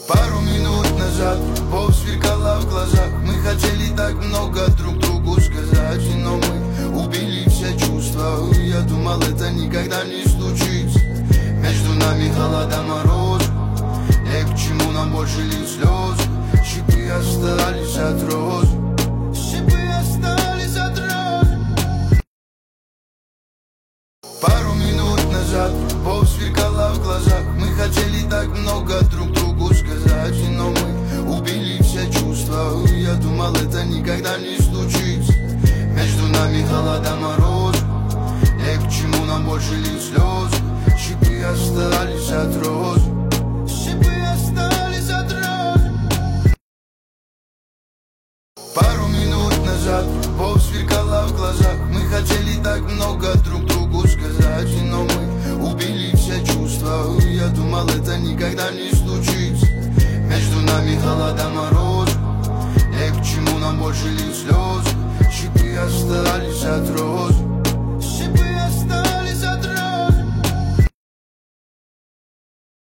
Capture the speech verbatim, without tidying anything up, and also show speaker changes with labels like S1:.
S1: Пару минут назад любовь сверкала в глазах. Мы хотели так много друг другу сказать, но мы убили все чувства. Я думал, это никогда не случится. Между нами холода, мороз. И к чему нам больше лить слез? Шипы остались от роз. Шипы остались от роз. Пару минут назад любовь сверкала в глазах. Мы хотели так много друг другу сказать, но мы убили все чувства. Я думал, это никогда не случится. Между нами холода, мороз. И к чему нам больше лить слез? Шипы остались от роз. Шипы остались от роз. Пару минут назад любовь сверкала в глазах. Мы хотели так много друг другу сказать, но мы убили все чувства. Я думал, это никогда не случится. Между нами холода, мороз. И к чему нам больше лить слез? Шипы остались от роз.